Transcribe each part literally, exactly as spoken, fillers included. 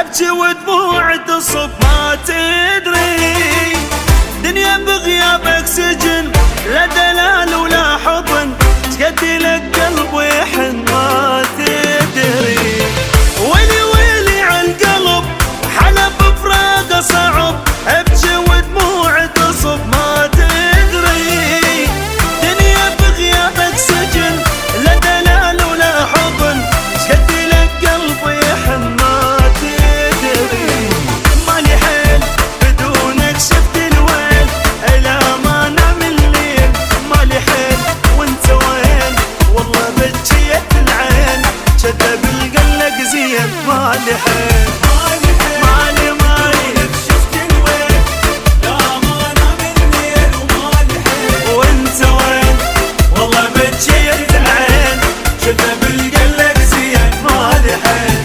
ابكي ودموع تصب ما تدري دنيا بغيابك سجن، لا دلال ولا حضن، تقدي لك قلب ويحن ما تدري. ويلي ويلي عالقلب حلب بفراقه صعب، ابكي ودموع تصب ما تدري دنيا بغيابك سجن، لا دلال ولا حضن، تقدي لك قلب ويحن ما تدري. مالي حيل بدونك شفت الويل، الى ما نام الليل مالي حيل وانت وين، والله بجيت العين شذب القلق زين مالي حيل مالي مالي شفت الويل، لا ما نام الليل ومالي حيل وانت وين، والله بجيت العين شذب القلق زين مالي حيل.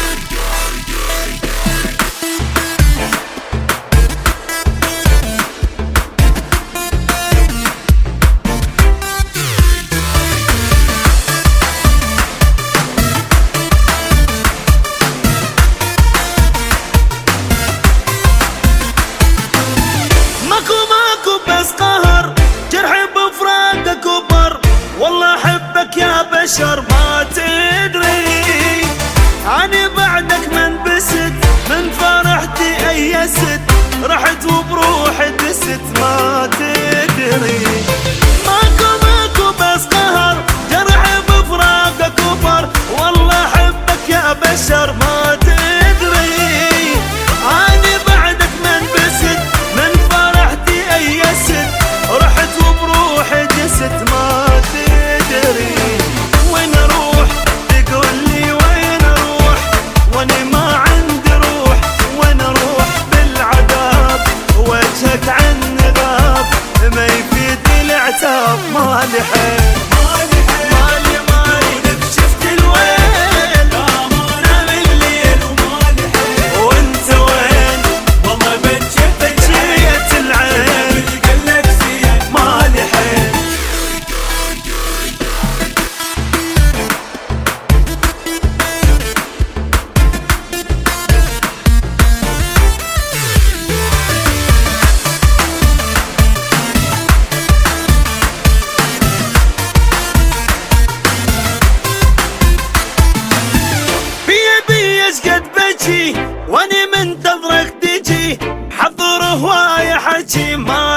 بس قهر جرحي بفراقك كبر، والله احبك يا بشر ما تدري، اني بعدك من بست من فرحتي ايست، رحت وبروحي دست ما تدري. ماكو ماكو بس قهر جرحي بفراقك كبر، والله احبك يا بشر ما تدري، اني بعدك من بست من فرحتي ايست، رحت وبروحي دست ما تدري. وين اروح تقول لي وين اروح وانا ما عندي روح، وين اروح بالعذاب وجهك عن غاب، ما يفيد العتاب مالي حيل مالي مالي شفت الويل، لا ما نام الليل ومالي حيل وانت وين، والله بجيت بجيت العين قلك زين مالي حيل. قد بجي واني منتظرك تجي، حضر هواية حكي ما